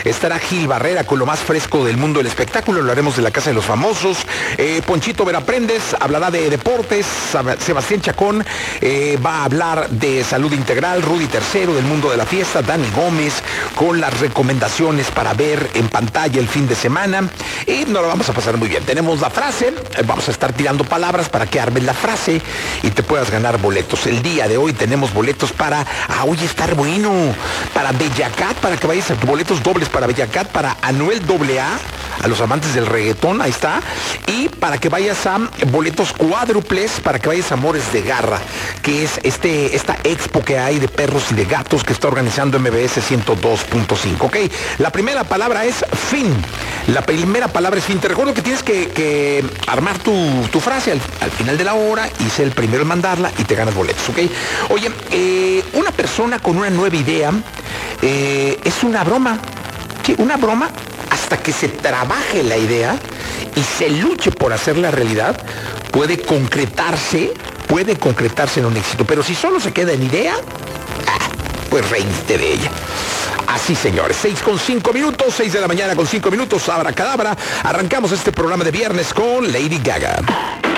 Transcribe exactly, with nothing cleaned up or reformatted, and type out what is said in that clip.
Estará Gil Barrera con lo más fresco del mundo del espectáculo. Hablaremos de la Casa de los Famosos. Eh, Ponchito Veraprendes hablará de deportes. Sebastián Chacón eh, va a hablar de salud integral. Rudy Tercero del mundo de la fiesta. Dani Gómez con las recomendaciones para ver en pantalla el fin de semana. Y nos lo vamos a pasar muy bien. Tenemos la frase. Eh, vamos a estar tirando palabras para que armes la frase y te puedas ganar boletos. El día de hoy tenemos boletos para... Ah, oye, estar bueno. Para Bellacat, para que vayas a boletos dobles para Bellacat, para Anuel doble A, a los amantes del reggaetón, ahí está. Y para que vayas a boletos cuádruples, para que vayas a Amores de Garra, que es este, esta expo que hay de perros y de gatos que está organizando M B S ciento dos punto cinco. Ok, la primera palabra es fin. La primera palabra es fin. Te recuerdo que tienes que, que armar tu, tu frase al, al final de la hora y ser el primero en mandarla y te ganas boletos, ok. Oye, eh, una persona con una nueva idea eh, es una broma. ¿Qué? Una broma hasta que se trabaje la idea y se luche por hacerla realidad, puede concretarse, puede concretarse en un éxito. Pero si solo se queda en idea, ah, pues reíste de ella. Así, señores, seis con cinco minutos, seis de la mañana con cinco minutos, abracadabra. Arrancamos este programa de viernes con Lady Gaga.